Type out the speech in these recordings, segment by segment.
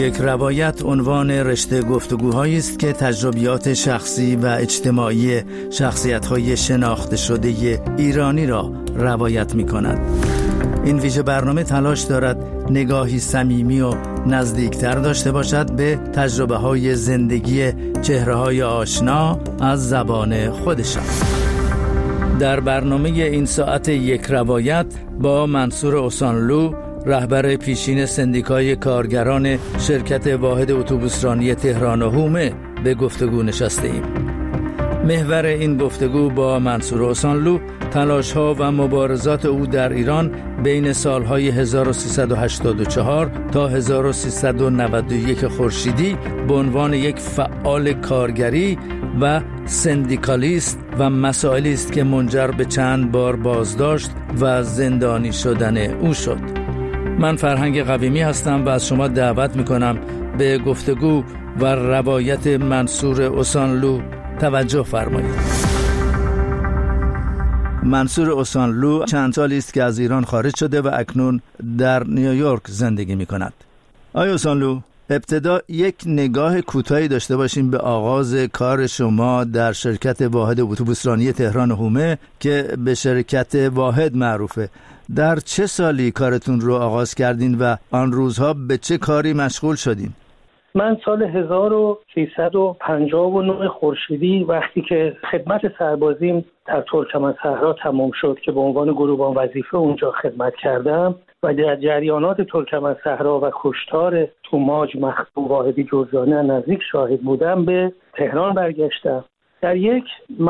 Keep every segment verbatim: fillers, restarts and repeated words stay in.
یک روایت عنوان رشته گفتگوهایی است که تجربیات شخصی و اجتماعی شخصیت‌های شناخته شده ایرانی را روایت می‌کند. این ویژه برنامه تلاش دارد نگاهی صمیمی و نزدیکتر داشته باشد به تجربه‌های زندگی چهره‌های آشنا از زبان خودشان. در برنامه این ساعت یک روایت با منصور احسانلو، رهبر پیشین سندیکای کارگران شرکت واحد اتوبوسرانی تهران و حومه به گفتگو نشسته ایم. محور این گفتگو با منصور احسانلو تلاش‌ها و مبارزات او در ایران بین سالهای هزار و سیصد و هشتاد و چهار تا هزار و سیصد و نود و یک خورشیدی به عنوان یک فعال کارگری و سندیکالیست و مسائلی است که منجر به چند بار بازداشت و زندانی شدن او شد. من فرهنگ قویمی هستم و از شما دعوت میکنم به گفتگو و روایت منصور احسانلو توجه فرمایید. منصور احسانلو چند سالی است که از ایران خارج شده و اکنون در نیویورک زندگی میکند. آقای احسانلو، ابتدا یک نگاه کوتاهی داشته باشیم به آغاز کار شما در شرکت واحد اتوبوسرانی تهران و حومه که به شرکت واحد معروفه. در چه سالی کارتون رو آغاز کردین و آن روزها به چه کاری مشغول شدین؟ من سال هزار و سیصد و پنجاه و نه خورشیدی وقتی که خدمت سربازیم در ترکمنصحرا تمام شد که به عنوان گروبان وظیفه اونجا خدمت کردم و در جریانات ترکمنصحرا و کشتار توماج مخدوم واحدی جرجانی نزدیک شاهد بودم، به تهران برگشتم. در یک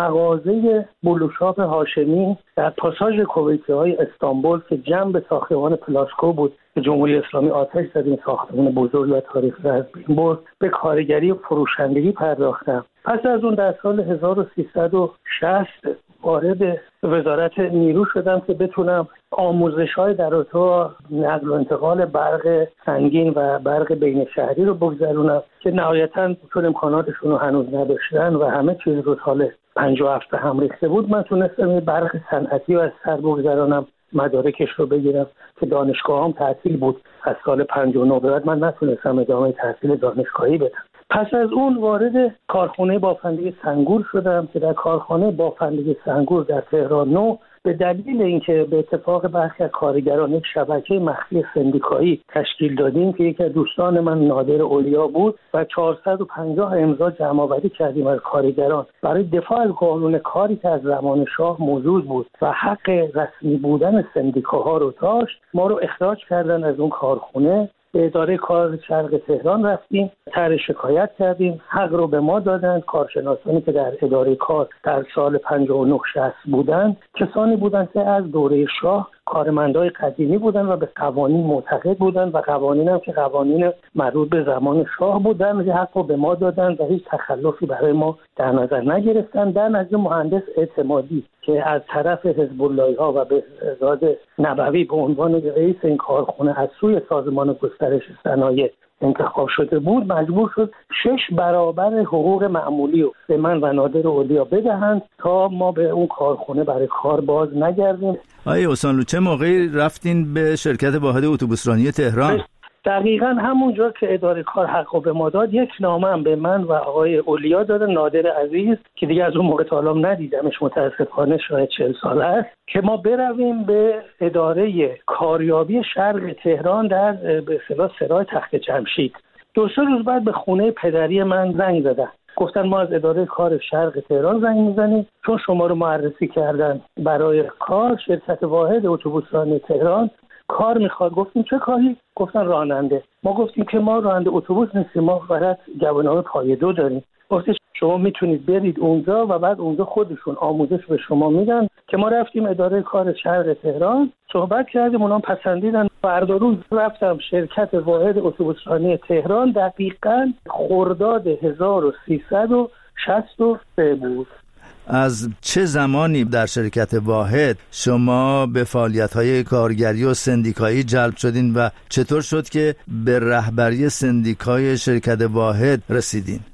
مغازه بلوشاپ هاشمی در پاساژ کویتی‌های استانبول که جنب ساختمان پلاسکو بود که جمهوری اسلامی آتش زد این ساختمان بزرگ و تاریخی را از بین برد، به کارگری و فروشندگی پرداختم. پس از اون در سال هزار و سیصد و شصت وارد وزارت نیرو شدم که بتونم آموزش‌های در رابطه نقل و انتقال برق سنگین و برق بین شهری رو بگذرونم که نهایتاً چون امکاناتشون رو هنوز نداشتن و همه چیز رو سال پنجاه و هفت هم ریخته بود، من تونستم برق صنعتی رو از سر بگذرانم، مدارکش رو بگیرم که دانشگاه هم تعطیل بود. از سال پنجاه و نه بعد من نتونستم ادامه تحصیل دانشگاهی بدم. پس از اون وارد کارخانه بافندگی سنگور شدم که در کارخانه بافندگی سنگور در تهران نو به دلیل اینکه به اتفاق برخی از کارگران یک شبکه مخفی سندیکایی تشکیل دادیم که یکی از دوستان من نادر اولیا بود و چهارصد و پنجاه امضا جمع‌آوری کردیم از کارگران برای دفاع از قانون کاری که از زمان شاه موجود بود و حق رسمی بودن سندیکاها رو داشت. ما رو اخراج کردن از اون کارخانه. به اداره کار شرق تهران رفتیم، طرح شکایت کردیم، حق رو به ما دادن. کارشناسانی که در اداره کار در سال پنجاه و نه شصت بودن کسانی بودن که از دوره شاه کارمندای قدیمی بودن و به قوانین معتقد بودن و قوانین هم که قوانین مربوط به زمان شاه بودن حق رو به ما دادن و هیچ تخلفی برای ما در نظر نگرفتن. در نزد مهندس اعتمادی که از طرف حزب اللهی ها و بهزاد نبوی به عنوان رئیس این کارخانه از سوی سازمان گسترش صنایع انتخاب شده بود، مجبور شد شش برابر حقوق معمولی رو به من و نادر اولیا بدهند تا ما به اون کارخانه برای کار باز نگردیم. آقای احسانلو، چه موقعی رفتین به شرکت واحد اتوبوسرانی تهران؟ دقیقاً همونجا که اداره کار حقو به ما داد، یک نامه هم به من و آقای اولیا داده، نادر عزیز که دیگه از اون موقع تا الان ندیدمش، متاسفانه شاید چهل ساله است، که ما برویم به اداره کاریابی شرق تهران در به اصطلاح سرای تخت جمشید. دو سه روز بعد به خونه پدری من زنگ زدن، گفتن ما از اداره کار شرق تهران زنگ میزنیم چون شما رو معرفی کردن برای کار شرکت واحد اتوبوسرانی تهران کار میخواد. گفتیم چه کاری؟ گفتن راننده. ما گفتیم که ما راننده اتوبوس نیستیم، ما فقط گواهینامه پای دو داریم. گفتش شما میتونید برید اونجا و بعد اونجا خودشون آموزش به شما میدن. که ما رفتیم اداره کار شرق تهران، صحبت کردیم، اونا پسندیدن. فردا روز رفتم شرکت واحد اتوبوسرانی تهران، دقیقاً خرداد هزار و سیصد و شصت و سه بود. از چه زمانی در شرکت واحد شما به فعالیت‌های کارگری و سندیکایی جلب شدین و چطور شد که به رهبری سندیکای شرکت واحد رسیدین؟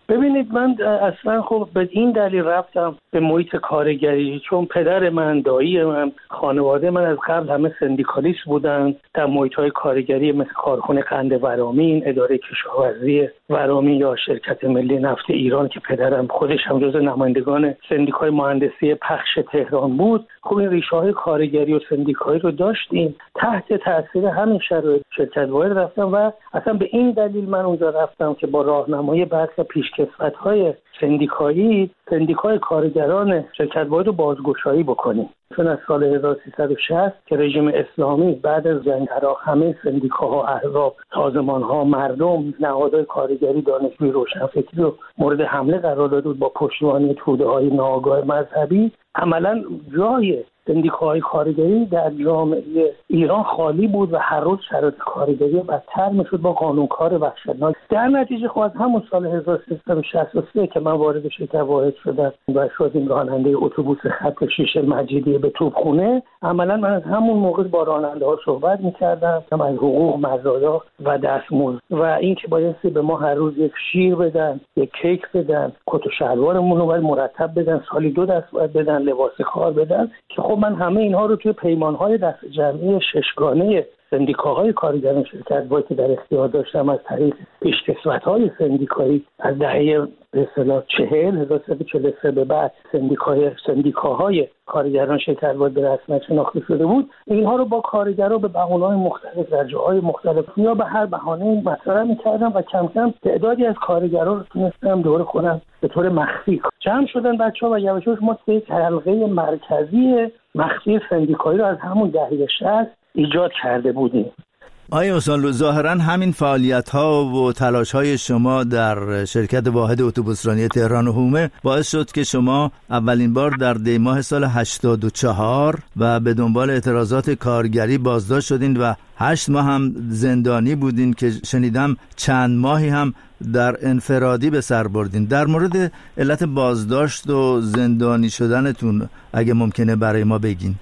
ببینید من اصلا خب به این دلیل رفتم به محیط کارگری، چون پدر من، دایی من، خانواده من از قبل همه سندیکالیست بودن در محیط‌های کارگری مثل کارخانه قند ورامین، اداره کشاورزی ورامین یا شرکت ملی نفت ایران که پدرم خودش هم جزو نمایندگان سندیکای مهندسی پخش تهران بود. خب این ریشه‌های کارگری و سندیکایی رو داشتیم. تحت تاثیر همین شرایط شرکت واحد رفتم و اصلا به این دلیل من اونجا رفتم که با راهنمایی بحث پیشکسوت‌های سندیکایی سندیکای کارگران شرکت واحد رو بازگشایی بکنیم. چون از سال هزار و سیصد و شصت که رژیم اسلامی بعد از جنگ عراق همه سندیکاها، احزاب، سازمان‌ها، مردم، نهادهای کارگری، دانشجوی، روشنفکری رو مورد حمله قرار داده بود با پشتیبانی توده‌های ناآگاه مذهبی، عملاً جای سندیکاهای کارگری در جامعه ایران خالی بود و هر روز شرایط کارگری بدتر میشد با قانونکار وحشتناک. در نتیجه خود همون سال هزار و سیصد و شصت و سه که من وارد شرکت واحد شدم و شدیم راننده اتوبوس خط شیش مجیدیه به توپخونه، عملا من از همون موقع با راننده ها صحبت میکردم از حقوق، مزایا و دستمزد و اینکه بایستی به ما هر روز یک شیر بدن، یک کیک بدن، کت و شلوارمون رو مرتب بدن، سالی دو دست بدن، لباس کار بدن. که خب من همه اینها رو توی پیمان‌های دست جمعی ششگانه سندیکاهای کارگران شرکت واحد که در اختیار داشتم از طریق پیشکسوت‌های سندیکایی از دهه به اصطلاح چهل هزار و سیصد و چهل و سه به بعد سندیکای سندیکاهای کارگران شرکت واحد به رسمیت شناخته شده بود، اینها رو با کارگران به بهانه‌های مختلف در جاهای مختلف یا به هر بهانه‌ای مطرح می‌کردم و کم کم تعدادی از کارگران رو تونستم دور خودم به طور مخفی جمع شدن بچه‌ها و یواش یواش ما یک حلقه مرکزی مخفی سندیکایی رو از همون دهه شصت ایجاد کرده بودیم. آیا استاد، ظاهراً همین فعالیت‌ها و تلاش‌های شما در شرکت واحد اتوبوسرانی تهران و حومه باعث شد که شما اولین بار در دی ماه سال هشتاد و چهار و به دنبال اعتراضات کارگری بازداشت شدین و هشت ماه هم زندانی بودین که شنیدم چند ماهی هم در انفرادی به سر بردین. در مورد علت بازداشت و زندانی شدنتون اگه ممکنه برای ما بگین.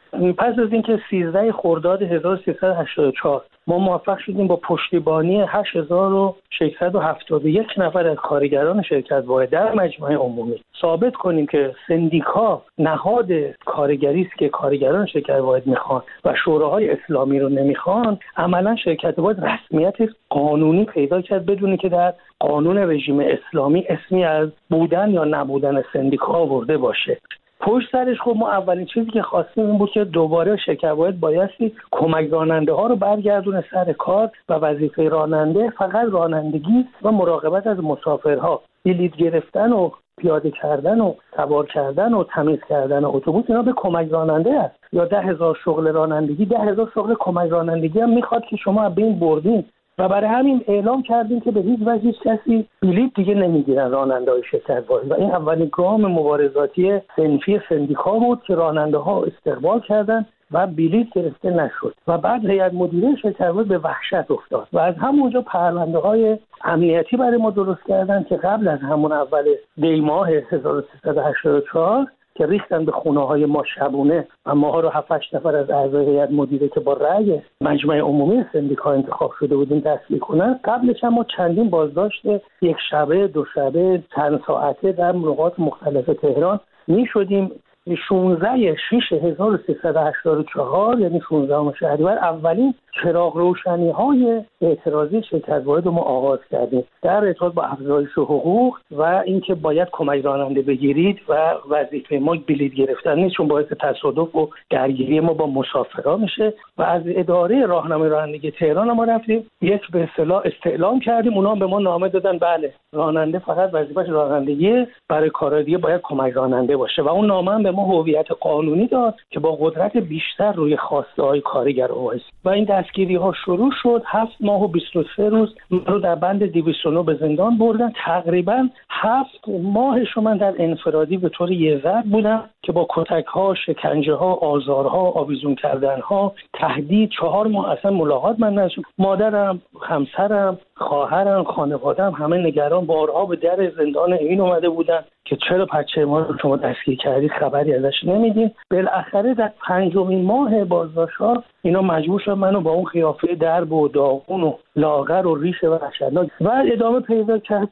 پس از اینکه سیزده خرداد هزار و سیصد و هشتاد و چهار ما موفق شدیم با پشتیبانی هشت هزار و ششصد و هفتاد و یک نفر از کارگران شرکت واحد در مجمع عمومی ثابت کنیم که سندیکا نهاد کارگری است که کارگران شرکت واحد میخوان و شوراهای اسلامی رو نمیخوان، عملا شرکت واحد رسمیت قانونی پیدا کرد بدون که در قانون رژیم اسلامی اسمی از بودن یا نبودن سندیکا آورده باشه. پشت سرش خب ما اولین چیزی که خواستیم این بود که دوباره شرکت واحد بایستی کمک راننده ها رو برگردونه سر کار و وظیفه راننده فقط رانندگی و مراقبت از مسافرها، بلیط گرفتن و پیاده کردن و سوار کردن و تمیز کردن اتوبوس اینا به کمک راننده است. یا ده هزار شغل رانندگی، ده هزار شغل کمک رانندگی هم میخواد که شما از بین بردین و برای همین اعلام کردیم که به هیچ وجه هیچ کسی بلیط دیگه نمیگیرن راننده‌های شرکت واحد و این اولین گام مبارزاتی صنفی سندیکا بود که راننده ها استقبال کردن و بلیط گرفته نشد و بعد هیئت مدیره شرکت واحد به وحشت افتاد و از همونجا پرونده‌های امنیتی برای ما درست کردن که قبل از همون اول دی ماه هزار و سیصد و هشتاد و چهار که ریختن به خونه‌های ما شبونه و ماها رو هفت هشت نفر از اعضای هیئت مدیره که با رأی مجمع عمومی سندیکا انتخاب شده بودیم دستگیر کنن. قبلش هم ما چندین بازداشت یک شبه، دو شبه، چند ساعته در نقاط مختلف تهران می‌شدیم. شانزده شش هزار و سیصد و هشتاد و چهار یعنی شانزدهم شهریور اولین چراغ روشنی های اعتراضی شرکت واحد رو ما آغاز کردیم در ارتباط با افزایش حقوق و اینکه باید کمک راننده بگیرید و وظیفه ما بلیط گرفتن نیست چون باعث تصادف و درگیری ما با مسافرها میشه و از اداره راهنمای رانندگی تهران ما رفتیم یک به اصطلاح استعلام کردیم، اونا به ما نامه دادن بله راننده فقط وظیفه‌اش رانندگی، برای کارهای دیگه باید کمک راننده باشه و اون نامه هم به ما هویت قانونی داد که با قدرت بیشتر روی خواسته‌های کارگر وایس و این دستگیری ها شروع شد. هفت ماه و بیست و سه روز من رو در بند دویست و نه به زندان بردن. تقریبا هفت ماهش من در انفرادی به طور یه ضرب بودم که با کتک ها، شکنجه ها، آزارها، آویزون کردن ها، تهدید. چهار ماه اصلا ملاقات من نداشتم. مادرم، همسرم، خواهرم، خانواده‌ام همه نگران بارها به در زندان این اومده بودن که چرا بچه ما رو شما دستگیر کردید خبری ازش نمیدین. بالاخره در پنجمین ماه بازداشت‌ها اینا مجبور شدن منو با اون قیافه درب و داغون و لاغر و ریش وحشتناک و ادامه پیدا کرد تا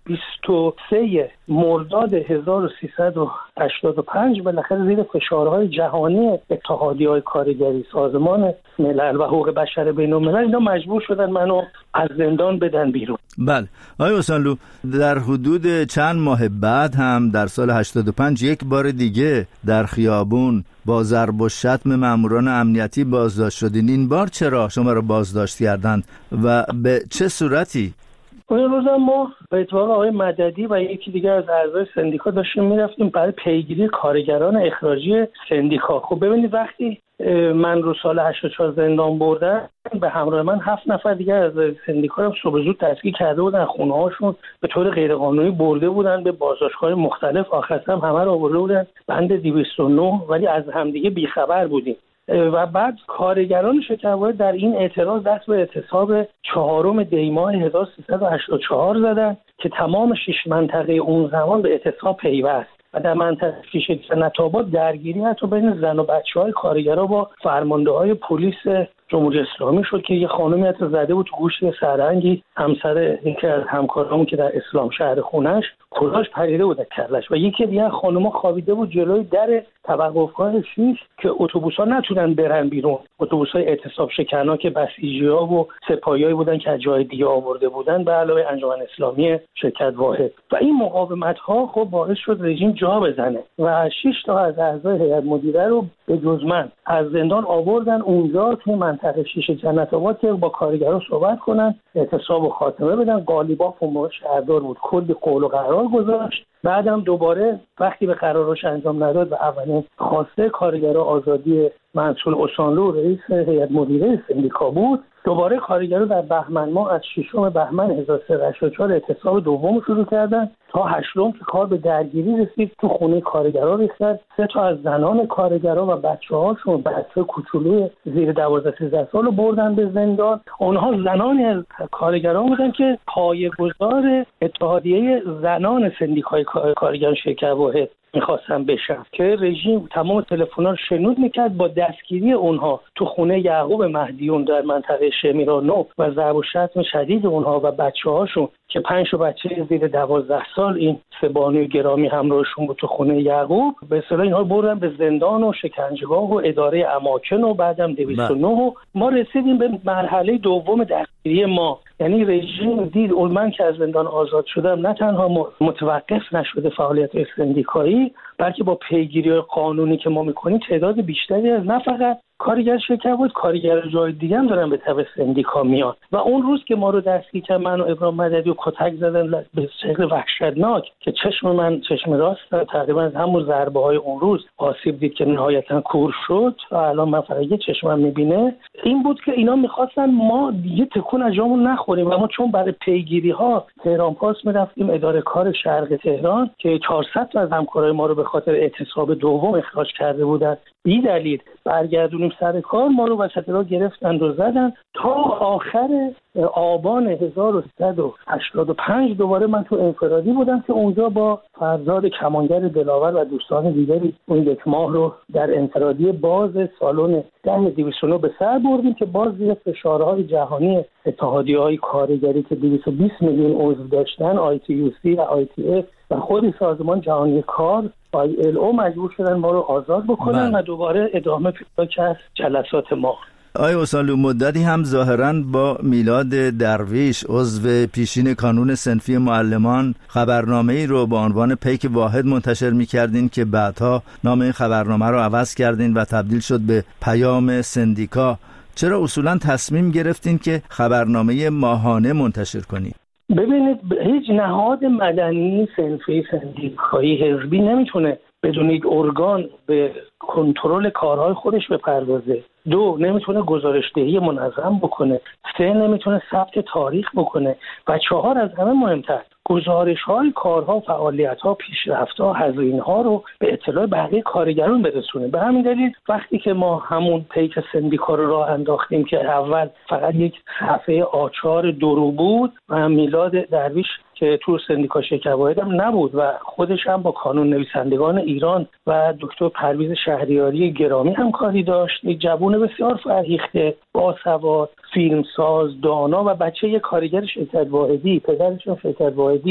بیست و سه مرداد هزار و سیصد و هشتاد و پنج بالاخره زیر فشارهای جهانی اتحادیه‌های کارگری، سازمان ملل و حقوق بشر بین‌الملل، اینا مجبور شدن منو از زندان بدن بیرون. بله آقای اوسانلو، در حدود چند ماه بعد هم در سال هشتاد و پنج یک بار دیگه در خیابون با ضرب و شتم ماموران امنیتی بازداشت شدین. این بار چرا شما رو بازداشت کردند و به چه صورتی؟ اون روز ما به اتفاق آقای مددی و یکی دیگر از اعضای سندیکا داشتیم میرفتیم برای پیگیری کارگران اخراجی سندیکا. خب ببینید وقتی من رو سال هشتاد و چهار زندان بردن، به همراه من هفت نفر دیگر از سندیکا رو صبح زود دستگیر کرده بودن، خونه هاشون به طور غیرقانونی برده بودن به بازداشتگاه مختلف، آخر هم همه رو آورده بودن بند دویست و نه، ولی از همدیگه بیخبر بودیم. و بعد کارگران شکرواحد در این اعتراض دست به اعتصاب چهارم دی ماه هزار و سیصد و هشتاد و چهار زدن که تمام شش منطقه اون زمان به اعتصاب پیوست و در منطقه شیشه جنت‌آباد درگیری حتی بین زن و بچه‌های کارگرها با فرمانده‌های پلیس جمهوری اسلامی شد که یه خانمی حتی زده بود تو گوشت سرهنگی همسر یکی از همکارامون که در اسلام شهر خونش کلاش پریده بود از کلش، و یکی دیگه خانوما خوابیده بود جلوی در توقفگاه شیش که اتوبوس‌ها نتونن برن بیرون. اتوبوس‌های اعتصاب شکنان که بسیجی‌ها و سپاهیایی بودن که از جای دیگه آورده بودن به علاوه انجمن اسلامی شرکت واحد. و این مقاومت‌ها خب باعث شد رژیم جا بزنه و شش تا از اعضای هیئت مدیره رو به جز من از زندان آوردن اونجا توی منطقه شیشه جنت‌آباد که با کارگرها صحبت کنن، اعتصاب و خاتمه بدن. قالیباف اون موقع شهردار بود، کلی قول و قرار گذاشت. بعدم دوباره وقتی به قرارش انجام نداد و اولین خواسته کارگرها آزادی منصور اوسانلو رئیس هیئت مدیره سندیکا بود، دوباره کارگرها در بهمن ماه از ششم بهمن هزار و سیصد و هشتاد و چهار اعتصاب دوم شروع کردن تا هشتم که کار به درگیری رسید. تو خونه کارگرها ریختن، سه تا از زنان کارگرها و بچه‌هاشون، بچه کوچولوی زیر دوازده سیزده سال رو بردن به زندان. اونها زنانی از کارگران بودن که پایه‌گذار اتحادیه زنان سندیکای کارگران شرکت واحد میخواستن بشن که رژیم تمام تلفن‌ها رو شنود میکرد. با دستگیری اونها تو خونه یعقوب مهدیون در منطقه شمیرانو و ضرب و شتم شدید اونها و بچه‌هاشون که پنج تا بچه زیر دوازده سال این سه بانوی گرامی همراهشون بود تو خونه یعقوب، به اصطلاح اینها رو بردن به زندان و شکنجهگاه و اداره اماکن و بعدم دویست و نه و ما رسیدیم به مرحله دوم دستگیری ما. یعنی رژیم دید اون من که از زندان آزاد شدم نه تنها متوقف نشده فعالیت سندیکایی، بلکه با پیگیری قانونی که ما میکنیم تعداد بیشتری از نه فقط کارگر شرکت بود، کارگر جای دیگه هم دارن به تبع سندیکا میان. و اون روز که ما رو دستگیر کردن، من و ابراهیم مددی و کتک زدن به شکل وحشتناک که چشم من چشم راست تقریبا از همون ضربه های اون روز آسیب دید که نهایتا کور شد و الان من فقط یه چشمم میبینه. این بود که اینا میخواستن ما دیگه تکون از جامون نخوریم و ما چون برای پیگیری ها تهران پاس میرفتیم اداره کار شرق تهران که چهارصد تا از همکارای ما رو به خاطر اعتصاب دوم اخراج کرده بودن بی دلیل برگردونیم سر کار، ما رو وسط راه گرفتن و زدن تا آخر آبان هزار و سیصد و هشتاد و پنج دوباره من تو انفرادی بودم که اونجا با فرزاد کمانگر دلاور و دوستان دیگری اون یک ماه رو در انفرادی باز سالن ده دویست و نه به سر بردیم که باز زیر فشارهای جهانی اتحادیه‌های کارگری که دویست و بیست میلیون عضو داشتن، آی تی یو سی و آی تی اف و خود سازمان جهانی کار آی ال او مجبور شدن ما رو آزاد بکنن و دوباره ادامه پیدا کرد جلسات ما. آقای اوسانلو، مدتی هم ظاهراً با میلاد درویش عضو پیشین کانون صنفی معلمان خبرنامه‌ای رو با عنوان پیک واحد منتشر می‌کردین که بعدها نام این خبرنامه رو عوض کردین و تبدیل شد به پیام سندیکا. چرا اصولاً تصمیم گرفتین که خبرنامه ماهانه منتشر کنید؟ ببینید، هیچ نهاد مدنی صنفی سندیکایی حزبی نمیتونه بدون یک ارگان به کنترل کارهای خودش بپردازه. دو، نمیتونه گزارشدهی منظم بکنه. سه، نمیتونه ثبت تاریخ بکنه. و چهار، از همه مهمتر، گزارش‌های کارها، فعالیت‌ها، پیشرفت‌ها، هزینه‌ها رو به اطلاع بقیه کارگران برسونه. به همین دلیل وقتی که ما همون پیک سندیکا رو راه انداختیم که اول فقط یک صفحه آچار درو بود و میلاد درویش که تو سندیکا شرکت واحد هم نبود و خودش هم با کانون نویسندگان ایران و دکتر پرویز شهریاری گرامی همکاری داشت، یک جوان بسیار فرهیخته، باسواد، فیلمساز، دانا و بچه یک کارگر شرکت واحدی، پدرشون شرکت واحدی بود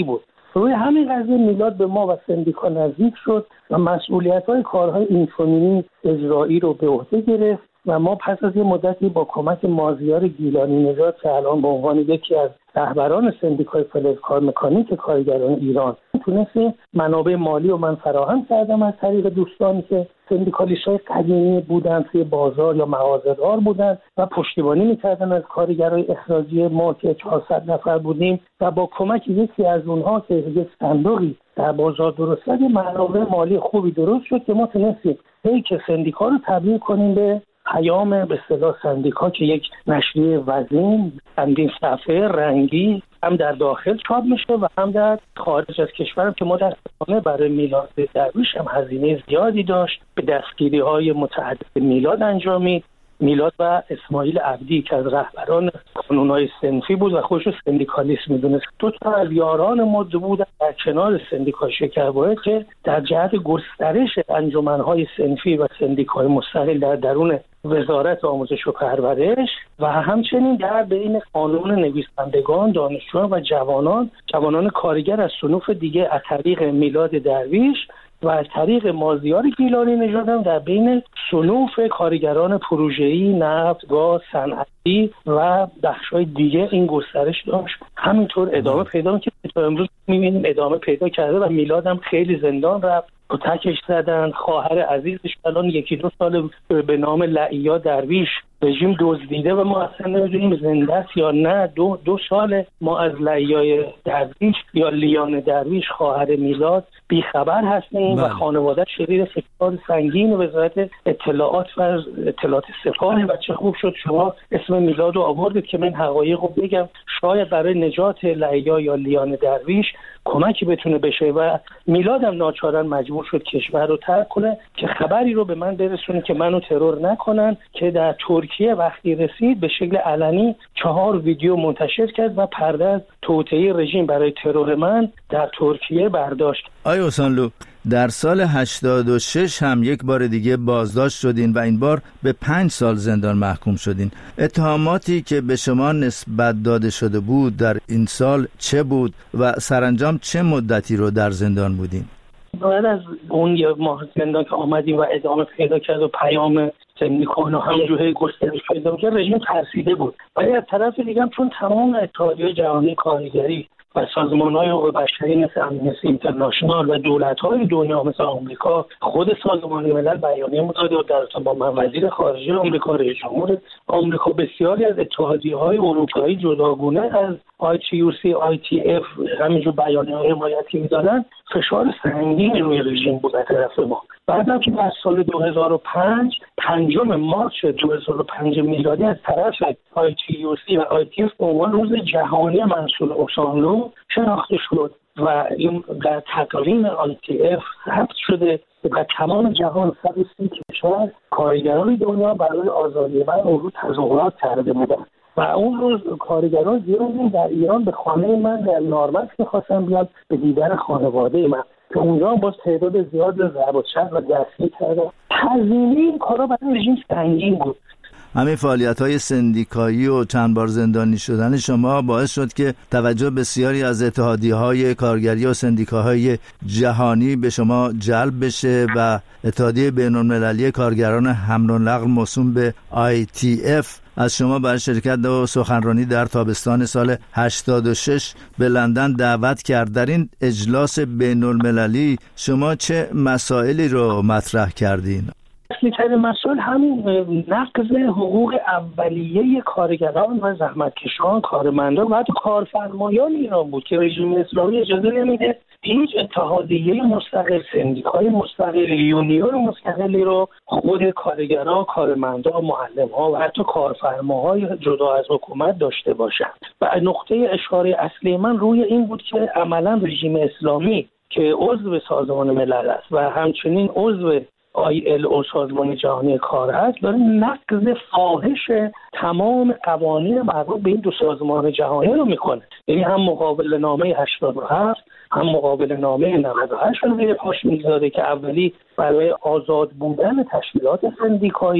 روی همین قضیه میلاد به ما و سندیکا نزدیک شد و مسئولیت‌های کارهای اینفومینی اجرایی رو به عهده گرفت و ما پس از یه مدتی با کمک مازیار گیلانی نژاد که الان به عنوان یکی از رهبران سندیکای فلزکار مکانیک کارگران ایران تونستیم منابع مالی رو من فراهم کردم از طریق دوستانی که سندیکالیست‌های قدیمی بودن، توی بازار یا مغازه‌دار بودن و پشتیبانی می‌کردن از کارگرای اخراجی ما که چهارصد نفر بودیم و با کمک یکی از اونها که یک صندوقی در بازار درست کرد منابع مالی خوبی درست شد که ما تونستیم پیک سندیکا رو تبدیل کنیم به پیام به اصطلاح سندیکا که یک نشریه وزین چندین صفحه رنگی هم در داخل چاپ میشه و هم در خارج از کشورم که متأسفانه برای میلاد درویش هم هزینه زیادی داشت، به دستگیری‌های متعدد میلاد انجامید. میلاد و اسماعیل عبدی که از رهبران کانون‌های صنفی بود و خودش رو سندیکالیست میدونست، دو تا از یاران ما بودن در کنار سندیکا شکرباید که در جهت گسترش انجمن‌های صنفی و سندیکای مستقل در درون وزارت آموزش و پرورش و همچنین در بین قانون نویسندگان، دانشجویان و جوانان جوانان کارگر از صنوف دیگه از طریق میلاد درویش و از طریق مازیار گیلانی نژاد هم در بین صنوف کارگران پروژه‌ای، نفت، گاز، صنعتی و بخش‌های دیگه این گسترش داشت. همینطور ادامه پیدا کرد که تا امروز می‌بینیم ادامه پیدا کرده و میلاد هم خیلی زندان رفت و تکش زدن. خواهر عزیزش الان یکی دو سال به نام لعیا درویش رژیم دزدیده و ما اصلا نمیدونیم زنده است یا نه. دو دو سال ما از لعیای درویش یا لیان درویش خواهر میلاد بیخبر هستیم و خانواده شدید فشار سنگین وزارت اطلاعات و اطلاعات سپاه. و چه خوب شد شما اسم میلاد رو آوردید که من حقایق رو بگم، شاید برای نجات لعیا یا لیان درویش کمکی بتونه بشه و میلاد هم ناچارن مجبور شد کشور رو ترک کنه که خبری رو به من برسونه که منو ترور نکنن، که در ترکیه وقتی رسید به شکل علنی چهار ویدیو منتشر کرد و پرده از توطئه رژیم برای ترور من در ترکیه برداشت. آقای اوسانلو، در سال هشتاد و شش هم یک بار دیگه بازداشت شدین و این بار به پنج سال زندان محکوم شدین. اتهاماتی که به شما نسبت داده شده بود در این سال چه بود و سرانجام چه مدتی رو در زندان بودین؟ بعد از اون یه ماه زندان که آمدیم و ادامه پیدا کرد و پیام سندیکا همجوری گسترش پیدا کرد، رژیم ترسیده بود. ولی از طرف دیگه هم چون تمام اتحادیه جهانی کارگری و سازمان‌های حقوق بشری مثل امنیستی اینترنشنال و دولت‌های دنیا مثل آمریکا، خود سازمان ملل بیانیه مداد و در با من وزیر خارجه آمریکا، رئیس جمهور آمریکا، بسیاری از اتحادیه‌های اروپایی جداگانه از آی تی یو سی، آی تی اف همینجور بیانیه‌های حمایتی می‌دادن، فشار سنگین روی رژیم بود از طرف ما. بعدم که در سال دو هزار و پنج پنجم مارس دو هزار و پنج میلادی از طرف آی تی یو سی و آی تی اف به عنوان روز جهانی منصور اوسانلو شناخته شد و این در تقویم آی تی اف ثبت شده که در تمام جهان صد و سی کشور کارگران دنیا برای آزادی من اون رو تظاهرات کرده بودند و اون روز کارگران زیادی در ایران به خانه من در نارمکس می‌خواستن بیان به دیدن خانواده من که اونجا باز تعداد زیاد ضرب و چرب و دستگیر کردن. هزینه این کارا برای رژیم سنگین بود. همین فعالیت‌های سندیکایی و چند بار زندانی شدن شما باعث شد که توجه بسیاری از اتحادیه‌های کارگری و سندیکاهای جهانی به شما جلب بشه و اتحادیه بین‌المللی کارگران حمل و نقل موسوم به آی تی اف از شما برای شرکت و سخنرانی در تابستان سال هشتاد و شش به لندن دعوت کرد. در این اجلاس بین‌المللی شما چه مسائلی رو مطرح کردین؟ اصلی‌ترین مسئله همین نقض حقوق اولیه کارگران و زحمتکشان، کارمندان و حتی کارفرمایان ایران بود که رژیم اسلامی اجازه نمیده هیچ اتحادیه مستقل، سندیکای مستقل، یونیون مستقلی رو خود کارگران، کارمندان، معلم‌ها و حتی کارفرماهای جدا از حکومت داشته باشند. و نقطه اشاره اصلی من روی این بود که عملاً رژیم اسلامی که عضو سازمان ملل است و همچنین عضو آی ال او سازمان جهانی کار هست، داره نقض فاحش تمام قوانین مربوط به این دو سازمان جهانی رو میکنه. یعنی هم مقابل نامه هشتاد و هفت هم مقابل نامه نود و هشت رو پاش میگذاره که اولی برای آزاد بودن تشکیلات سندیکایی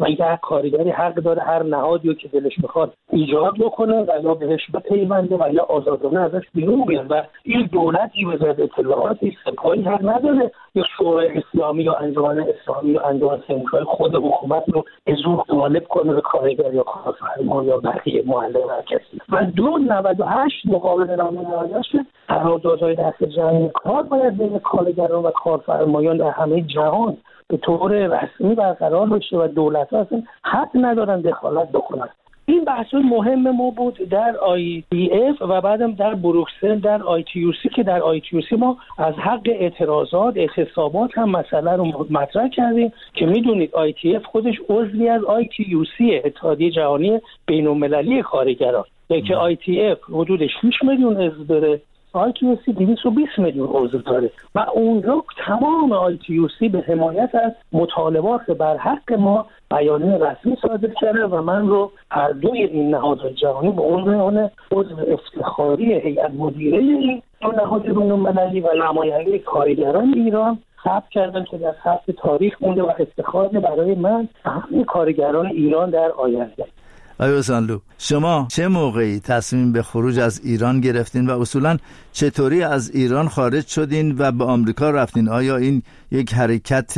و یک کارگری حق داره هر نهادی که دلش بخواد ایجاد بکنه و یا بهش بپیونده و یا آزادانه ازش بیرون بیاد و این دولتی وزارت اطلاعاتی سپاهی حق نداره یا شورای اسلامی یا انجمن اسلامی یا انجمن سندیکای خود حکومت رو به زور غالب کنه به کارگر یا کارفرما یا بقیه معلم هر کسی. و دو نود و هشت مقابل نامه نهادش قراردادهای دست جمعی کار باید بین کارگران و کارفرمایان در همه جهان به طور رسمی برقرار بشه و دولت‌ها اصلا حق ندارن دخالت بکنن. این بحث مهم ما بود در آی تی اف و بعدم در بروکسل در آی تی یو سی که در آی تی یو سی ما از حق اعتراضات اعتصابات هم مسئله رو مطرح کردیم که میدونید آی تی اف خودش عضوی از آی تی یو سی اتحادیه جهانی بین‌المللی کارگران که آی تی اف حدود شش میلیون عضو داره، آی تی یو سی دویست و بیست میلیون عضو داره و اونجا تمام آی تی یو سی به حمایت از مطالبات بر حق ما بیانیه رسمی صادر کرده و من رو هر دوی این نهادهای جهانی به عنوان عضو افتخاری هیئت مدیره این نهاد بین‌المللی و نماینده کارگران ایران ثبت کردن که در ثبت تاریخ مونده و افتخار برای من همه کارگران ایران در آینده. آقای اوسانلو، شما چه موقعی تصمیم به خروج از ایران گرفتین و اصولاً چطوری از ایران خارج شدین و به آمریکا رفتین؟ آیا این یک حرکت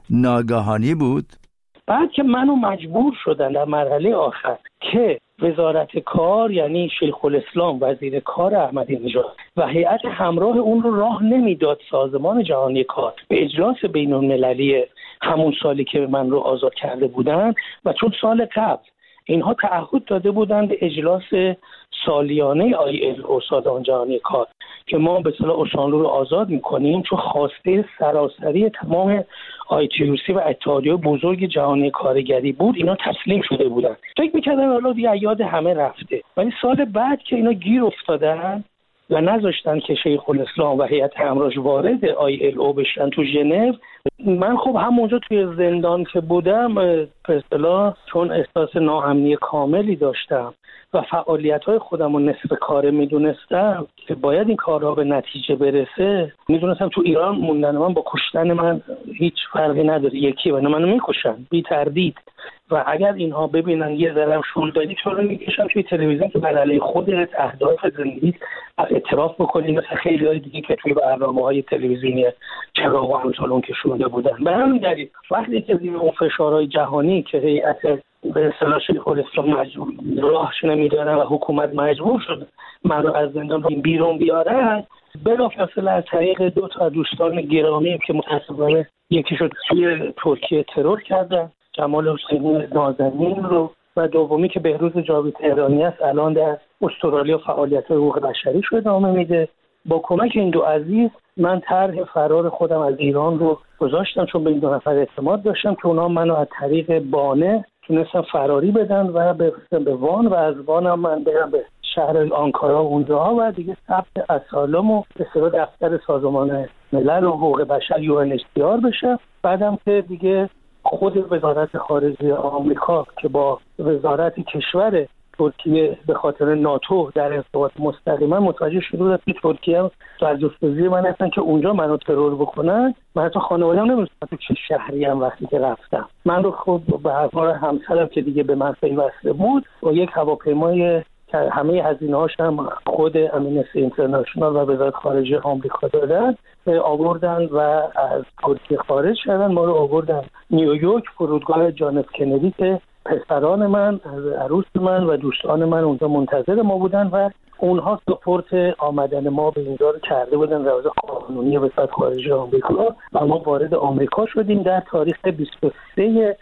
ناگهانی بود؟ بعد که منو مجبور شدن در مرحله آخر که وزارت کار یعنی شیخ الاسلام وزیر کار احمدی نژاد و هیئت همراه اون رو راه نمیداد سازمان جهانی کار به اجلاس بین‌المللی همون سالی که من رو آزاد کرده بودن و چون سال قبل اینها تعهد داده بودند به اجلاس سالیانه آی ال او سازمان جهانی کار که ما به اصطلاح اوسانلو رو آزاد می‌کنیم چون خواسته سراسری تمام آی تی یو سی و اتحادیه بزرگ جهانی کارگری بود، اینا تسلیم شده بودن. فکر می‌کردن حالا دیگه یاد همه رفته. ولی سال بعد که اینا گیر افتادن و نذاشتن که شیخ الاسلام و هیئت همراهش وارد آی ال او بشن تو ژنو، من خب همونجا توی زندان که بودم به اصطلاح چون احساس ناامنی کاملی داشتم و فعالیت‌های خودم رو نصف کاره میدونستم که باید این کارها به نتیجه برسه، میدونستم تو ایران موندن من با کشتن من هیچ فرقی نداره، یکی و منو میکشن بی تردید و اگر اینها ببینن یه ذره شول دادی چرا میکشن توی تلویزیون که بر علیه خودت اهداف زندگی اعتراف بکنی مثل خیلی های دیگه که توی برنامه‌های تلویزیونی چراغ و همسالون که شده بودن. به همین دلیل وقتی که زیر اون فشارهای جهانی که هیئت به اصطلاح شیخ الاسلام مجبور راهش نمیدارن و حکومت مجبور شد من رو از زندان بیرون بیارن، بلافاصله از طریق دو تا دوستان گرامی که متأسفانه یکیشو توی ترکیه ترور کردن، جمال حسینی نازنین رو، و دومی که بهروز جاوید تهرانی است الان در استرالیا فعالیت حقوق بشری رو ادامه میده. با کمک این دو عزیز من طرح فرار خودم از ایران رو گذاشتم چون به این دو نفر اعتماد داشتم که اونا منو از طریق بانه تونستن فراری بدن و برسن به وان و از وان هم من برم به شهر آنکارا اونجاها و دیگه ثبت اسالم و به سر دفتر سازمان ملل و حقوق بشر یو ان اچ سی آر بشه. بعدم که دیگه خود وزارت خارجه آمریکا که با وزارت کشور ترکیه به خاطر ناتو در ارتباط مستقیما متوجه شده بود که ترکیه در جستجوی من هستن که اونجا منو ترور بکنن. من حتی خانواده‌ام نمی‌دونستم تو چه شهری ام وقتی که رفتم. من رو خود به هوای همسرم که دیگه به من پیوسته بود با یک هواپیمای که همه هزینه‌هاش هم خود امنستی اینترنشنال و وزارت خارجه آمریکا دادن آوردن و از ترکیه خارج شدن. ما رو آوردن نیویورک فرودگاه جان اف کندی که پسران من، عروس من و دوستان من اونجا منتظر ما بودن و اونها سپورت آمدن ما به اینجا رو کرده بودن روز قانونی وزارت خارجه آمریکا و ما وارد آمریکا شدیم در تاریخ بیست و سوم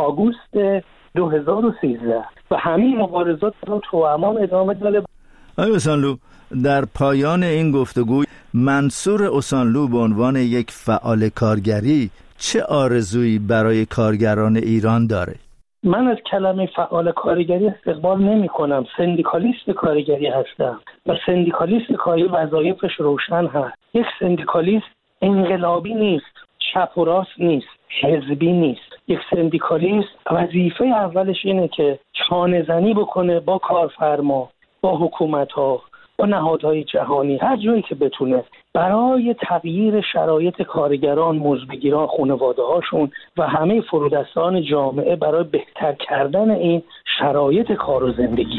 آگوست دو هزار و سیزده و همین مبارزات رو تو امان ادامه داده. آقای اوسانلو، در پایان این گفتگو منصور اوسانلو به عنوان یک فعال کارگری چه آرزویی برای کارگران ایران داره؟ من از کلمه فعال کارگری استقبال نمی کنم. سندیکالیست کارگری هستم و سندیکالیست کاری وظایفش روشن هست. یک سندیکالیست انقلابی نیست، چپ و راست نیست، حزبی نیست. یک سندیکالیست وظیفه اولش اینه که چانه زنی بکنه با کارفرما، با حکومت ها، با نهادهای جهانی، هر جایی که بتونه برای تغییر شرایط کارگران، مزدبگیران، خانواده‌هاشون و همه فرودستان جامعه برای بهتر کردن این شرایط کار و زندگی.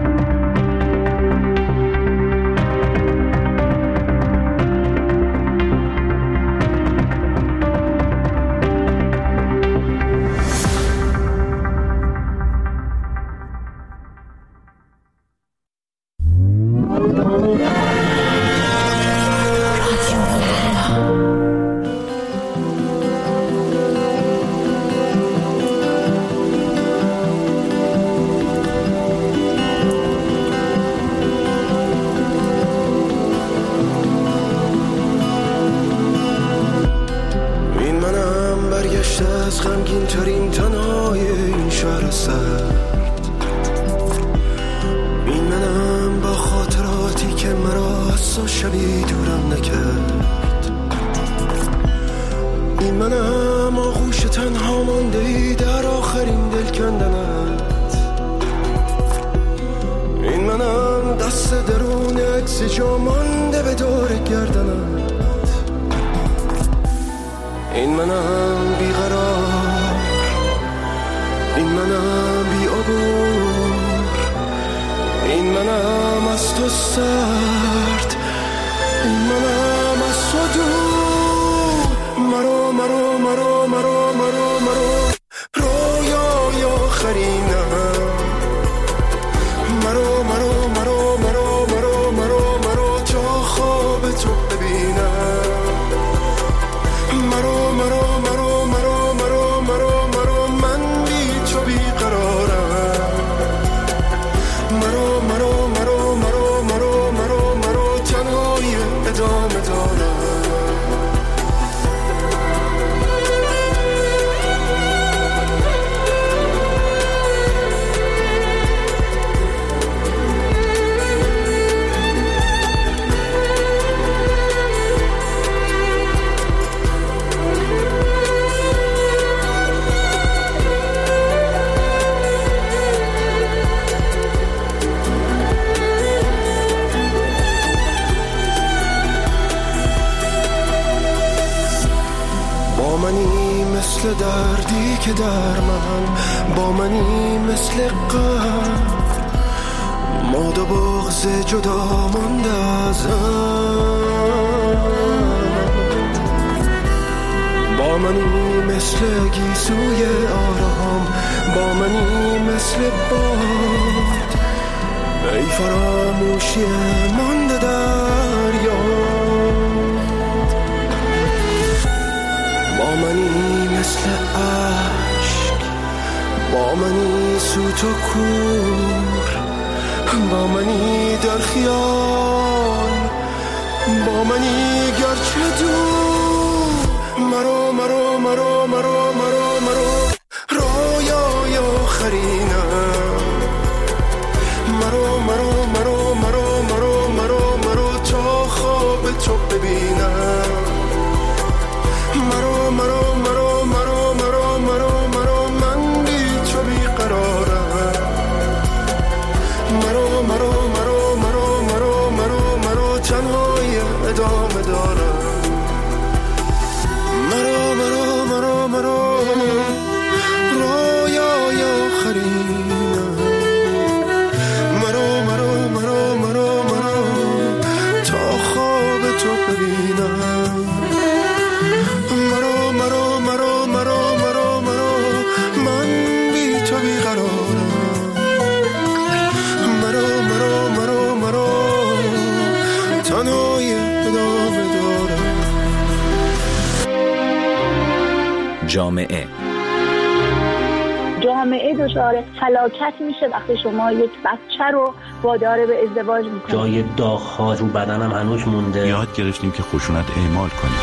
دردی که در من با منی مثل قلب ماد و بغض جدا مانده ازم، با منی مثل گیسوی آرام، با منی مثل باد ای فراموشی مانده در یاد، با منی مثل عشق، با منی سوت و کور، با منی در خیال، با منی گرچه دور، مرو مرو مرو مرو مرو مرو رویای آخرینم، مرو مرو مرو مرو مرو مرو مرو تا خواب تو ببینم، مرو مرو مرو مرو مرو مرو مرو من بی تو بیقرارم، مرو مرو مرو مرو مرو مرو مرو تنهای ادامه دارم، مرو مرو مرو مرو رویای آخرینم، مرو مرو مرو مرو مرو تا خواب تو ببینم، مرو مرو مرو مرو مرو مرو من بی تو بیقرارم، مرو مرو مرو مرو تنهای ادامه دارم. جامعه جامعه دچار فلاکت میشه وقتی شما یک بچه رو وادار به ازدواج میکنید. جای داغ‌ها رو بدنم هنوز مونده. یاد گرفتیم که خشونت اعمال کنیم.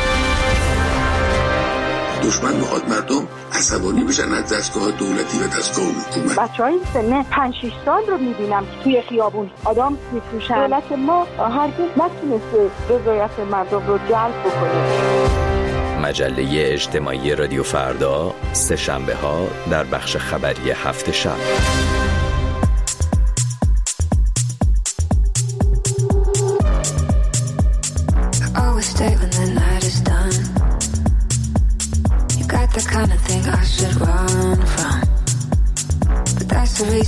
دشمن میخواد مردم عصبانی بشن از دستگاه دولتی و دستگاه حکومت. بچه‌های سن پنج شش سال رو میبینم که توی خیابون آدم میفروشن. دولت ما هرگز نتونسته رضایت مردم رو جلب بکنه. مجله اجتماعی رادیو فردا سه شنبه ها در بخش خبری هفت شب.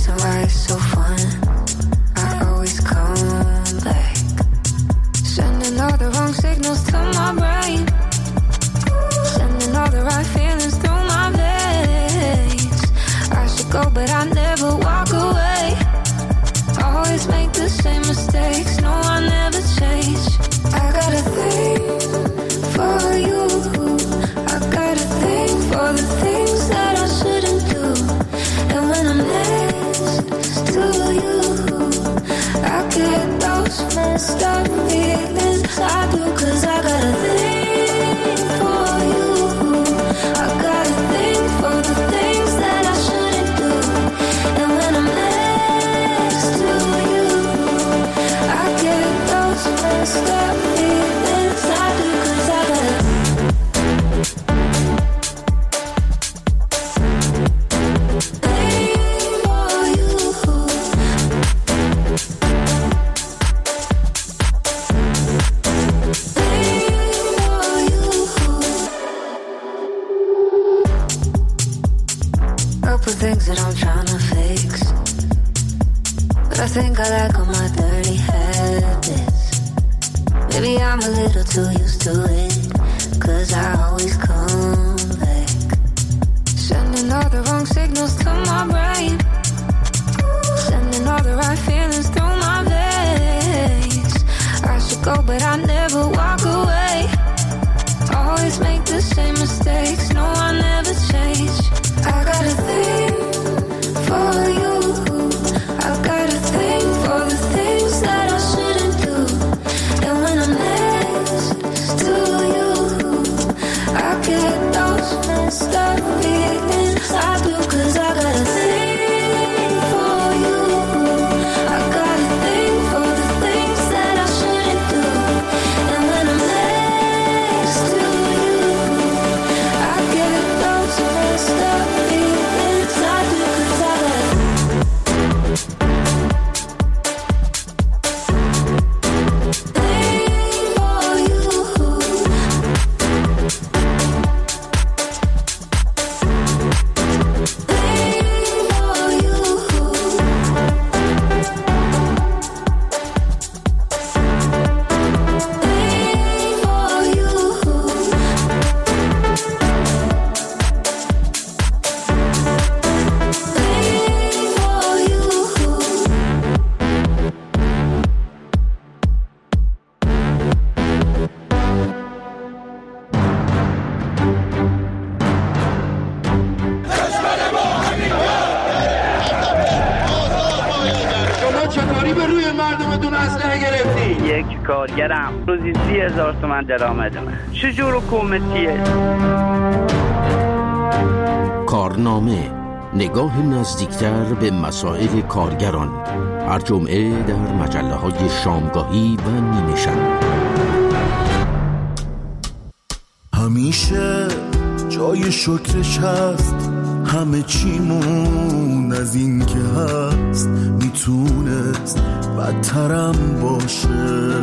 reason why it's so fun. I always come back, sending all the wrong signals to my brain, sending all the right feelings through my veins. I should go, but I never walk away. Always make the same mistakes. No, I never change. I got a thing for you. I got a thing for the things that I shouldn't do. And when I'm next to you, I get those messed up feelings. I do, 'cause I got a thing for you. I got a thing for the things that I shouldn't do. And when I'm next to you, I get those messed up feelings. I do, 'cause I got a things that I'm trying to fix, but I think I like all my dirty habits. Maybe I'm a little too used to it, 'cause I always come back, sending all the wrong signals to my brain, sending all the right feelings through my veins. I should go, but I never walk away. Always make the same mistakes. No, I never change. I got a thing for you. I got a thing for the things that I shouldn't do. And when I'm next to you, I get those messed up feelings. I do, 'cause I got a thing for you. I got a thing for the things that I shouldn't do. And when I'm next to you, I get those messed up feelings. I do, 'cause I got a کارگرم روزی سی هزار تومن درآمد من. چجور حکومتیه؟ کارنامه، نگاه نزدیکتر به مسائل کارگران، هر جمعه در مجله های شامگاهی و نیمه شب. همیشه جای شکرش هست، همه چیمون از این که هست میتونست بدترم باشه.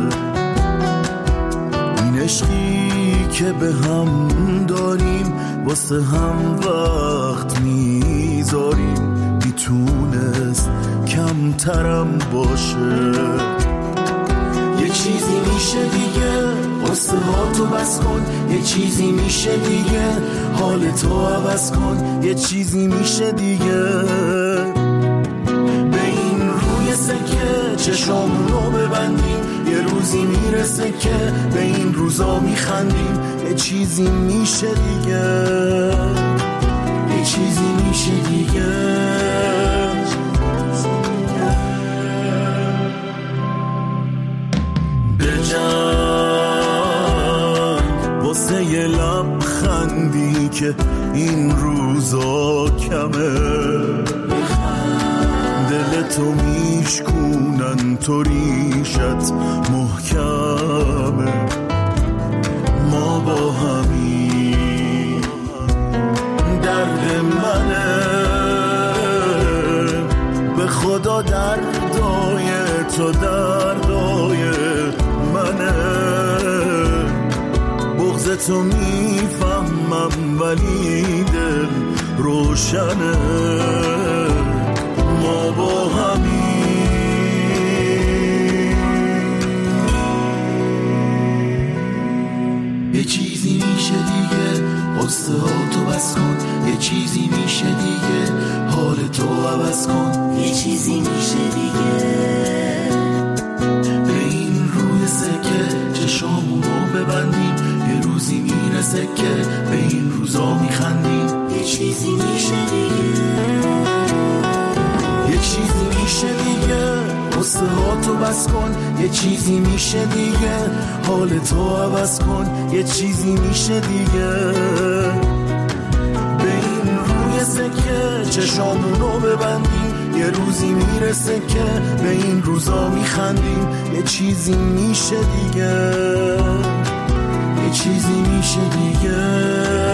این عشقی که به هم داریم واسه هم وقت میذاریم میتونست کمترم باشه. یه چیزی میشه دیگه قصه ها تو بس کن، یه چیزی میشه دیگه حالتو عوض کن، یه چیزی میشه دیگه به این روی سکه چشامونو ببندیم، یه روزی میرسه که به این روزا میخندیم. یه چیزی میشه دیگه، یه چیزی میشه دیگه. واسه یه لبخندی که این روزا کمه، دلتو میشکونن تو ریشت محکمه. ما با همین درد منه، به خدا دردای تو دردای منه. بغضتو میفهمم ولی دل روشنه. ما ما با همین. یه چیزی میشه دیگه قصه ها تو بس کن، یه چیزی میشه دیگه حال تو عوض کن، یه چیزی میشه دیگه به این روی سکه چشامونو ببندیم، یه روزی میرسه که به این روزا میخندیم، یه چیزی میشه دیگه، یه چیزی میشه دیگه قصه ها تو بس کن، یه چیزی میشه دیگه حال تو عوض کن، یه چیزی میشه دیگه به این روی سکه چشامونو ببندیم، یه روزی میرسه که به این روزا میخندیم، یه چیزی میشه دیگه، یه چیزی میشه دیگه.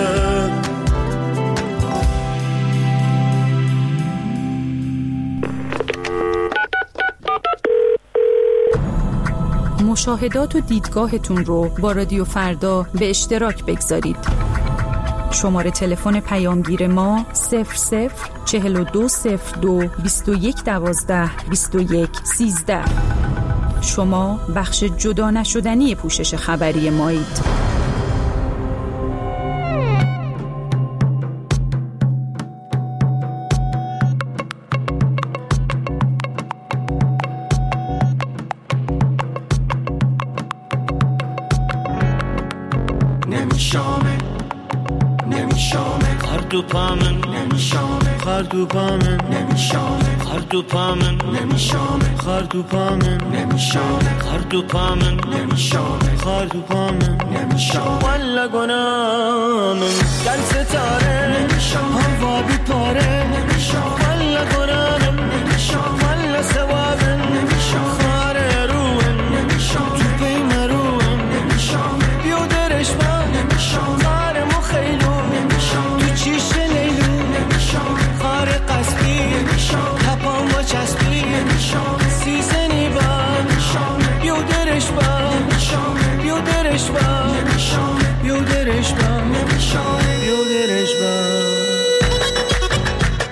مشاهدات و دیدگاهتون رو با رادیو فردا به اشتراک بگذارید. شماره تلفن پیامگیر ما صفر صفر چهل و دو صفر دو بیست و یک دوازده بیست و یک سیزده. شما بخش جدا نشدنی پوشش خبری مایید. نمیشامه نمیشامه قرد و پامن نمیشامه قرد و پامن نمیشامه قرد و پامن نمیشامه قرد و پامن نمیشامه قرد و پامن نمیشامه قرد و پامن نمیشامه والا گنامن گل ستاره نمیشامه هوا بی پاره نمیشامه والا گنامن نمیشامه والا ثوابن نمیشامه خاره روحن نمیشامه تو پی مروحن نمیشامه بیودرش من نمیشامه خاره مخیلو نمیشامه تو چیش لیلو نمیشامه خاره قصبی نمیشامه تپان با چسبی نمیشامه سیزنی با نمیشامه بیودرش با نمیشامه بیودرش با نمیشامه بیودرش با نمیشامه بیودرش با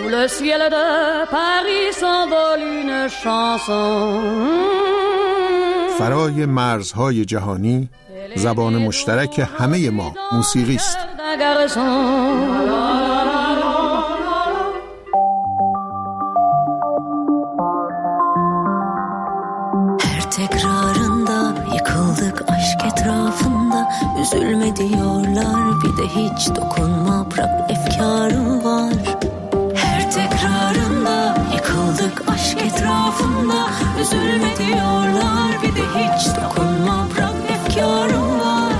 le ciel de Paris s'envole une chanson. فرای مرزهای جهانی زبان مشترک همه ما موسیقی است. Her tekrarında yıkıldık aşk etrafında. Üzülme diyorlar bir de hiç dokunma, bırak efkarım var. Her tekrarında yıkıldık aşk etrafında. Üzülme diyorlar bir de hiç dokunma, bırak efkarım var.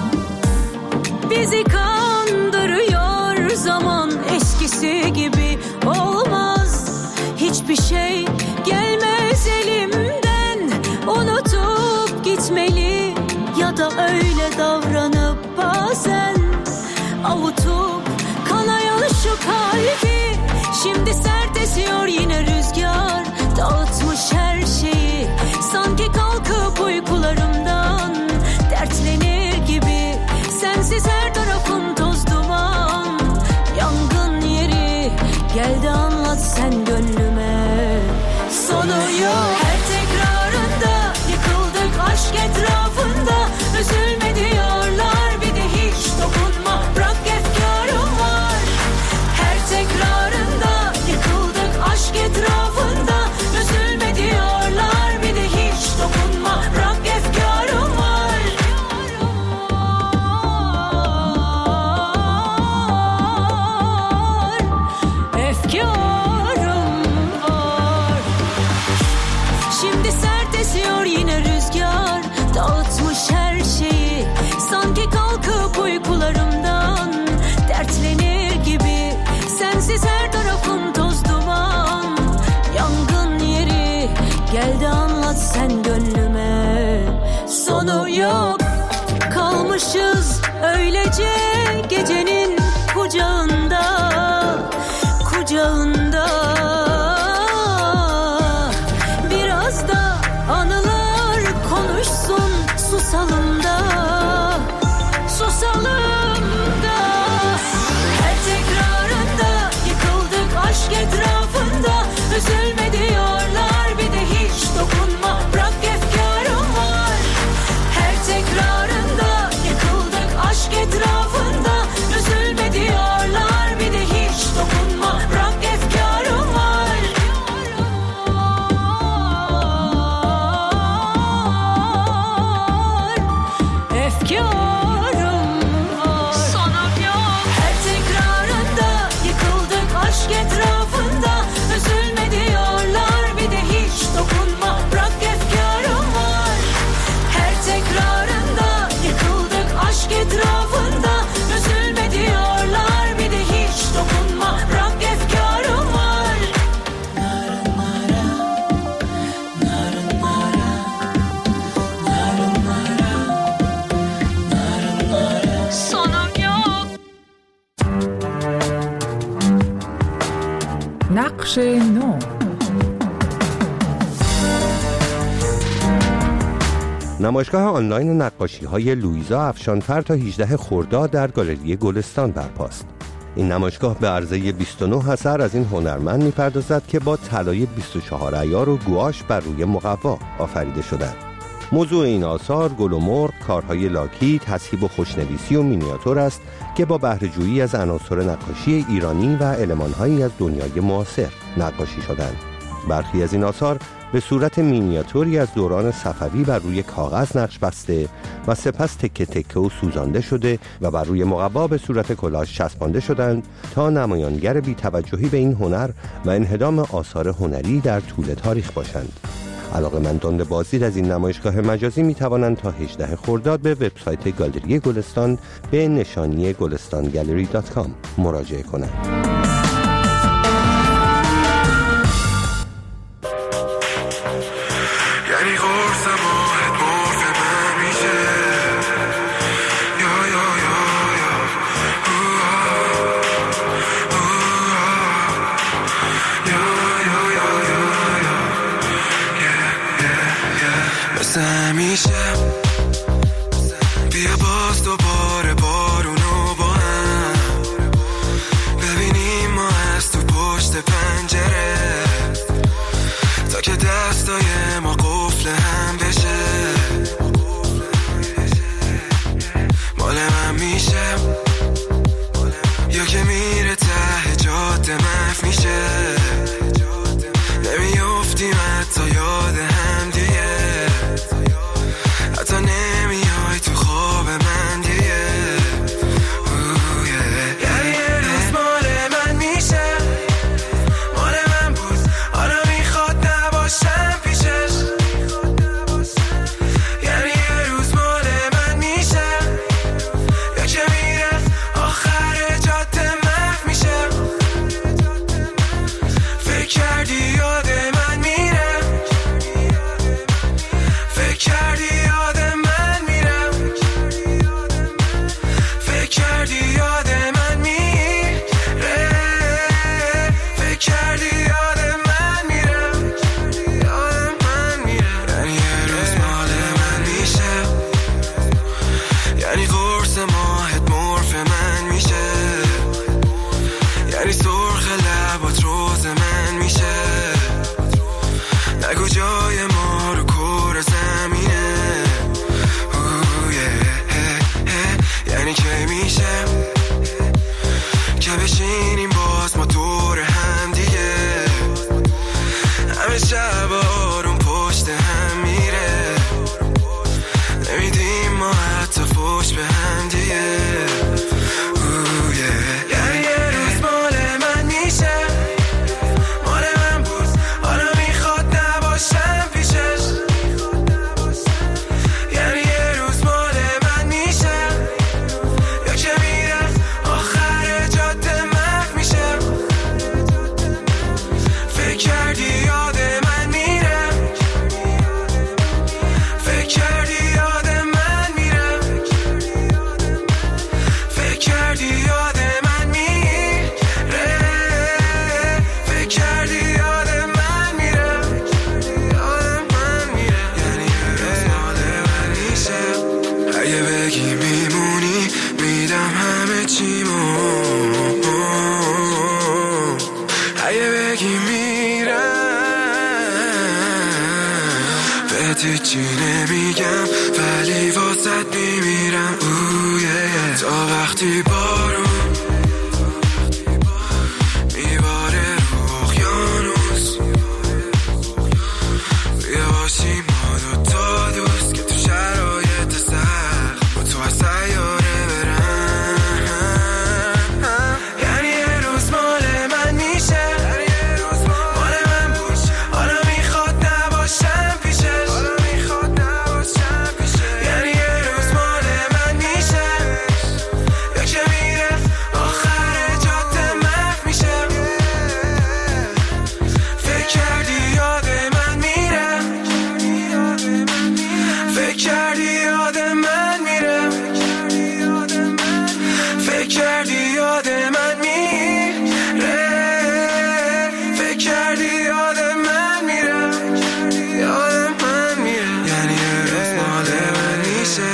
Bizi kandırıyor zaman, eskisi gibi olmaz. Hiçbir şey gelmez elimden, unutup gitmeli ya da öyle davranıp bazen avutup kanayan şu kalbi. Şimdi sert esiyor yine rüzgar, dağıtmış her şeyi. Sanki kalkıp uykularımdan dertlenir gibi. Sensiz her tarafım toz duman, yangın yeri. Gel de anlat sen gönlüme, sonu yok. Her tekrarında yıkıldık aşk etrafında. Üzülme diyorlar bir de hiç dokunma, bırak efkarım var. Her tekrarında yıkıldık aşk etrafında. Üzülme diyorlar bir de hiç dokunma, bırak efkarım var. Efkarım var. Şimdi sert esiyor yine rüzgar, dağıtmış her şeyi. Sanki kalkıp uykularımdan dertlenir gibi. Sensiz her tarafım toz duman, yangın yeri. Gel de anlat sen gönlüme, sonu yok. Kalmışız öylece gecenin kucağında, kucağında. Biraz da anılar konuşsun, susalım da, susalım da. Her tekrarında yıkıldık aşk etrafında. Üzülme diyorlar bir de hiç dokunma, bırak efkarım var. Her tekrarında yıkıldık aşk etrafında. Üzülme diyorlar bir de hiç dokunma, bırak efkarım var. Efkarım var. Sonum yok. Her tekrarında yıkıldık aşk etrafında. Üzülme diyorlar bir de hiç dokunma, bırak efkarım var. Her tekrarında yıkıldık aşk etrafında. Üzülme diyorlar bir de hiç dokunma, bırak efkarım var. Sonum yok. نقش نو. نمایشگاه آنلاین نقاشی‌های لویزا افشانفر تا هجدهم خرداد در گالری گلستان برپاست. این نمایشگاه به عرضه بیست و نه اثر از این هنرمند می‌پردازد که با طلای بیست و چهار عیار و گواش بر روی مقوا آفریده شدند. موضوع این آثار گل و مرغ، کارهای لاکی، تصحیح و خوشنویسی و مینیاتور است که با بهره‌جویی از عناصر نقاشی ایرانی و المان‌هایی از دنیای معاصر نقاشی شدند. برخی از این آثار به صورت مینیاتوری از دوران صفوی بر روی کاغذ نقش بسته و سپس تکه تکه و سوزانده شده و بر روی مقوا به صورت کلاژ چسبانده شدند تا نمایانگر بی‌توجهی به این هنر و انهدام آثار هنری در طول تاریخ باشند. علاقه‌مندان به بازدید از این نمایشگاه مجازی می توانند تا هجدهم خرداد به وبسایت گالری گلستان به نشانی گلستان گالری دات کام مراجعه کنند. همیشه بیا باز دوباره بارونو با هم ببینیم ما از تو پشت اگه بگی میرم بهت چی نمیگم ولی واسط میمیرم اوه تا وقتی بارون میباره رو اقیانوس بیا باشیم ما دوتا دوست که تو شرایط سخت با تو از سیاره برن یعنی یه روز مال من میشه مال من بود حالا میخواد نباشم پیشش یعنی یه روز مال من میشه یا که میره آخر جاده محو میشه فکر کردی یاد من میره فکر کردی یاد من میره فکر کردی یاد من میره فکر کردی یاد من میره یاد من میره یعنی یه روز مال من میشه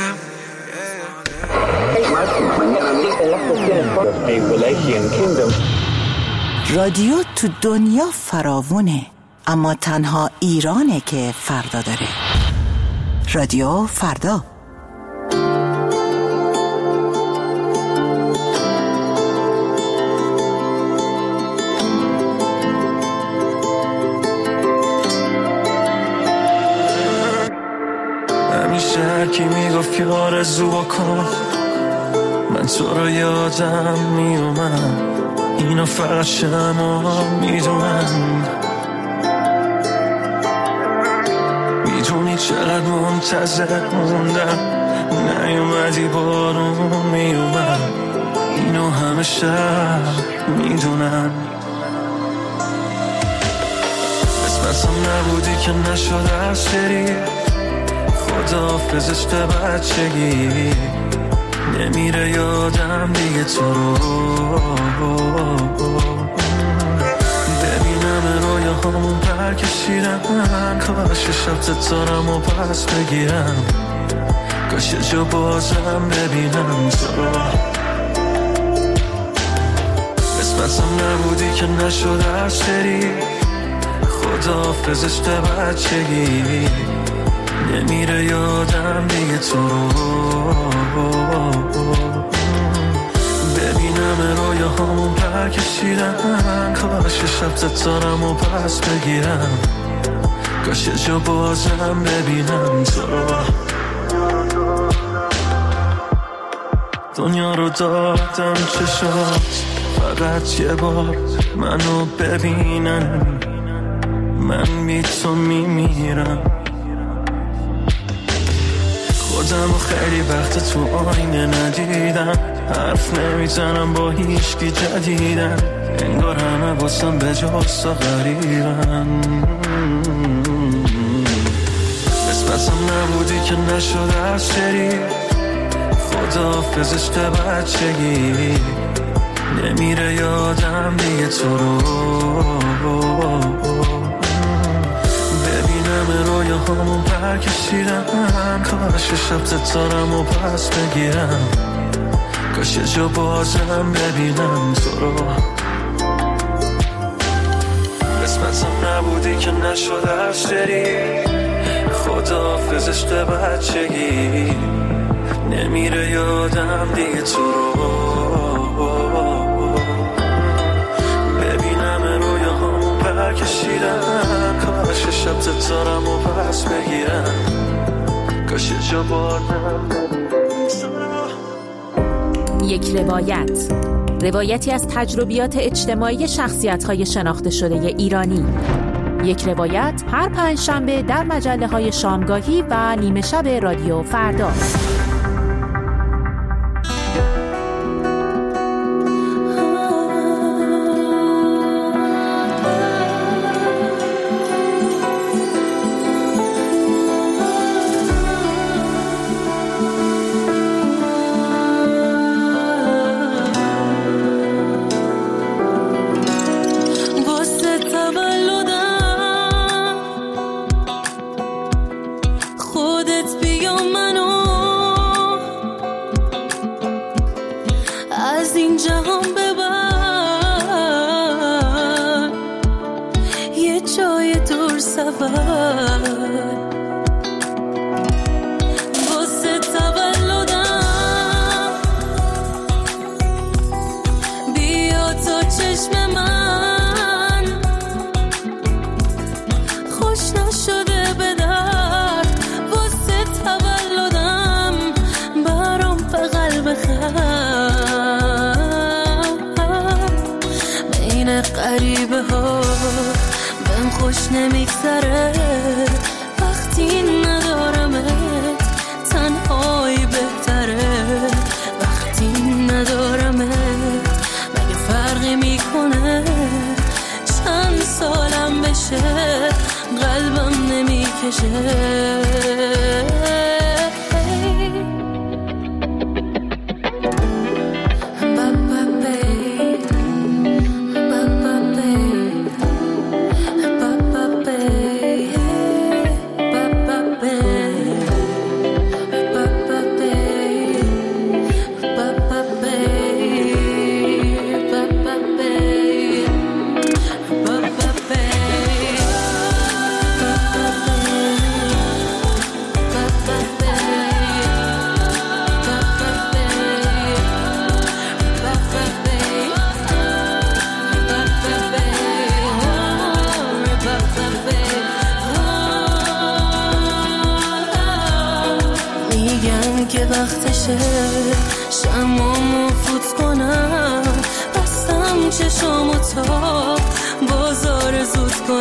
رادیو تو دنیا فراوونه، اما تنها ایرانه که فردا داره. رادیو فردا. همیشه هرکی میگفت که آرزو بکن من تو رو یادم میومد اینو فقط شما میدونم میدونی چقدر منتظر موندم نیومدی بارون میومد اینو همه شب میدونم قسمتم نبودی که نشد از سری خداحافظ عشق بچگی نمیره یادم دیگه تو رو ببینم رویاهامون پر کشیدن کاش شب ستارم و پس بگیرم کاش یه جا بازم ببینم تو رو قسمتم نبودی که نشد از سری خداحافظ عشق بچگی نمیره یادم دیگه تو رو ببینم رویاهامون پر کشیدن کاش شب ستارم و پس بگیرم کاش یه جا بازم ببینم تو رو دنیا رو دادم چشات فقط یه بار منو ببینن من بی تو میمیرم خودم و خیلی وقت تو آینه ندیدم حرف نمیزنم با هیچکی جدیدن انگار همه باسم به جاستا غریبن قسمتم نبودی که نشد از سری خداحافظ عشق بچگی نمیره یادم دیگه تو رو ببینم رویاهامون پر کشیدن کاش شب ستارم و پس بگیرم کاش یه جا بازم ببینم تو رو قسمتم نبودی که نشد هر سری خداحافظ عشق بچگی نمیره یادم دیگه تو رو ببینم رویاهامون پر کشیدن کاش شب ستارم و پس بگیرم کاش یه جا بازم یک روایت، روایتی از تجربیات اجتماعی شخصیت‌های شناخته شده ایرانی. یک روایت هر پنجشنبه در مجله‌های شامگاهی و نیمه شب رادیو فردا. خودت بیا منو اول واسه تولدم بیا تا چشم من خوش نشده به درد واسه تولدم برام بغل بخند بین غریبه ها بهم خوش نمیگذره وقتی ندارمت تنهایی بهتره وقتی ندارمت مگه فرقی میکنه چند سالم بشه قلبم نمیکشه که وقتشه شمامو فوت کنم بستم چشامو تا بازار زود کنم